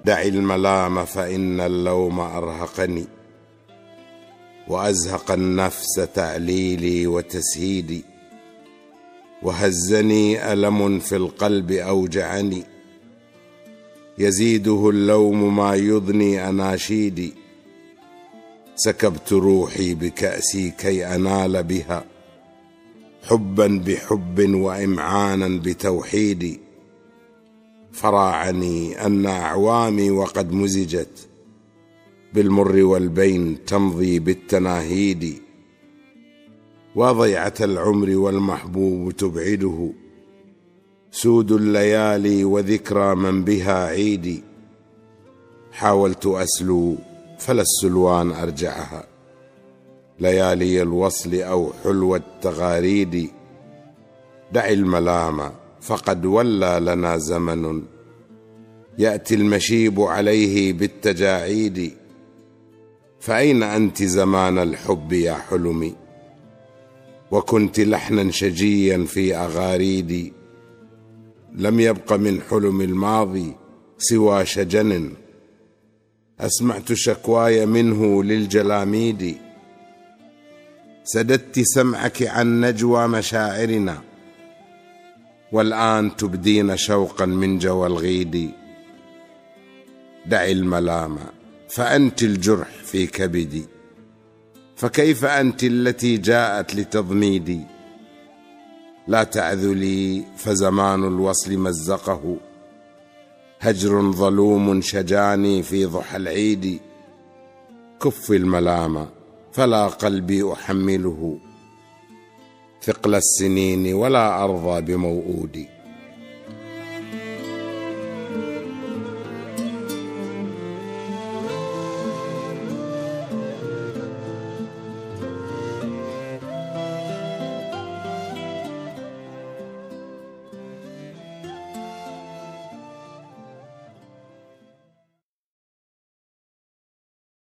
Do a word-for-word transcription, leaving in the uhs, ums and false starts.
دع الملام فإن اللوم أرهقني، وأزهق النفس تعليلي وتسهيدي، وهزني ألم في القلب أوجعني، يزيده اللوم ما يضني أناشيدي. سكبت روحي بكأسي كي أنال بها حبا بحب وإمعانا بتوحيدي، فراعني أن أعوامي وقد مزجت بالمر والبين تمضي بالتناهيد، وضيعة العمر والمحبوب تبعده سود الليالي وذكرى من بها عيدي. حاولت أسلو فلا السلوان أرجعها، ليالي الوصل أو حلو التغاريد. دع الملام فقد ولى لنا زمن يأتي المشيب عليه بالتجاعيد، فأين أنت زمان الحب يا حلمي، وكنت لحنا شجيا في أغاريدي. لم يبق من حلم الماضي سوى شجن، أسمعت شكواي منه للجلاميد. سددت سمعك عن نجوى مشاعرنا، والآن تبدين شوقا من جوى الغيد. دع الملام فأنت الجرح في كبدي، فكيف أنت التي جاءت لتضميدي. لا تعذلي فزمان الوصل مزقه، هجر ظلوم شجاني في ضحى العيد. كف الملام فلا قلبي أحمله ثقل السنين ولا أرضى بموؤودي.